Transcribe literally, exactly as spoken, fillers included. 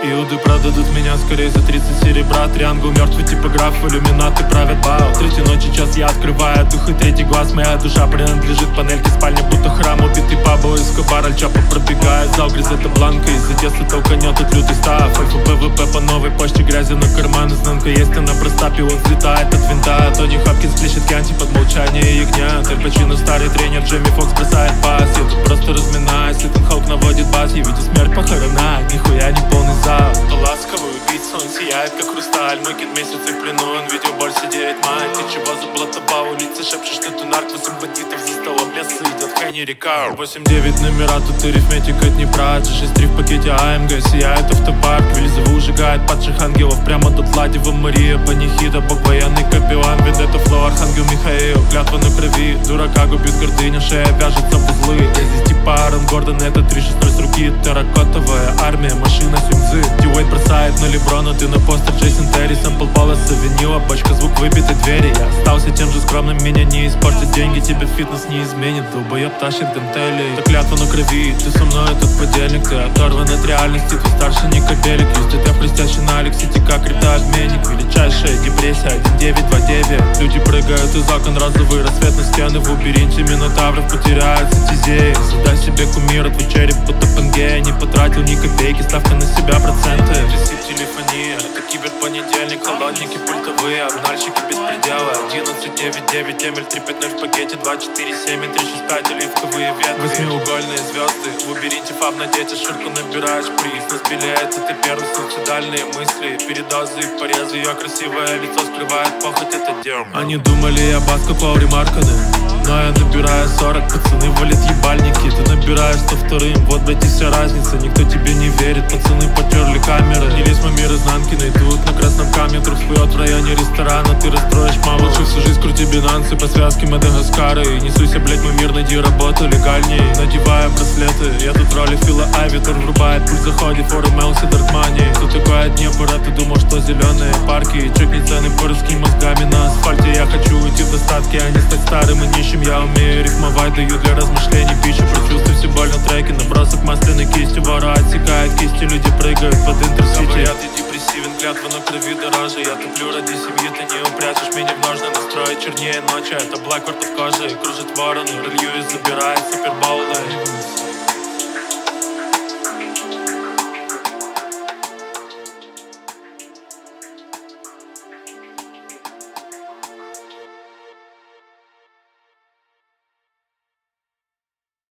Иуды продадут меня скорее за тридцать серебра. Триангл мертвый типограф, иллюминаты правят бау. Третьей ночи час я открываю дух и третий глаз. Моя душа принадлежит панельке спальни, будто храм. Убитый Пабло Эскобар, Аль Чапо пробегает зал, Гризета Бланка. Из-за детства толканет от лютый став. Альфа ПВП по новой почте, грязи на карман. Изнанка есть, она проста, пилот взлетает от винта. Тони Хопкинс плещет кянти под молчание ягнят. Аль Пачино старый тренер, Джейми Фокс бросает пас. Я тут просто разминаюсь, Итан Хоук наводит бас. Я видел смерть похорона, нихуя не полный зал. То ласковый убийца, он сияет как хрусталь. Мой кит месяц и в плену, он видел боль, сидеет мать. Ты чего забыла таба, улица шепчешь, что ты нарк. Восемь бандитов за столом, мясо идет Хэнни река. восемь девять номера, тут арифметика Днепра. джи шесть три в пакете АМГ, сияет автопарк. Вильзову ужигает падших ангелов, прямо тут Владева Мария. Панихида, бог военный капеллан. Ведета флоу, архангел Михаил. Клятва на крови, дурака губит гордыня. Шея вяжется в узлы. Я здесь типа Аарон Гордон, это три шесть ноль с руки. Терракотовая армия, машина Сюмзы. Дьюэйд бросает на Леброна, ты на постер Джейсон Терри. Сэмпл полосы винила, бочка звук выбитой двери. Я остался тем же скромным, меня не испортит деньги. Тебе фитнес не изменит, долбоеб тащит гантели. Так клятва на крови, ты со мной этот подельник. Ты оторван от реальности, ты старше не капелек. Есть ты хрустящий на Алексе, как криптообменник. Величайшая депрессия, один девять два девять. Люди прыгают из окон, разовый рассвет на стены. В лабиринте минотавров потеряются тизеи. Задай себе кумира, твой череп будто Пангея. Не потратил ни копейки, ставка на себя проценты. Трясит телефония, это киберпонедельник. Холодники пультовые, обнальщики без предела. Одиннадцать девять девять, Эмиль три пять ноль в пакете. Два четыре семь, три шесть пять, оливковые ветки. Восьмиугольные звезды, в лабиринте фаб на дети. Ширку набираешь приз, нас белеет, это первый суицидальные мысли. Передозы и порезы, ее красивое лицо скрывает похоть, это дерьмо. Они думали, я бас как Лаури Маркканен, но я набираю сорок, пацаны валят ебальники. Ты набираешь сто вторым, вот блять и вся разница. Никто тебе не верит, пацаны потерли камеры. Не весь мой мир изнанки найдут на красном камне. Труп вперед в районе ресторана, ты расстроишь маму. Лучше всю жизнь крути бинансы по связке Мадагаскара. И несуйся, блять, мой мир, найди работу легальней. Надеваю браслеты, я тут в роли Фила Айвитор. Врубает пульс, заходит форы Мелси Даркмани. Кто такой Днепр, а ты думал, что зеленые парки? Чекни цены по русским мозгами на асфальте. Я хочу уйти в достатке, а не стать старым и нищим. Я умею рифмовать, даю для размышлений пищу. Прочувствуй все боль на треке, набросок масляной кистью. Вора отсекает кисти, люди прыгают под интерсити. Я ты депрессивен, клятва на крови дороже. Я туплю ради семьи, ты не упрячешь меня в ножны. Настрой чернее ночи, это Блэкворд в коже. Кружит вороны, релью и забирает супербаулы.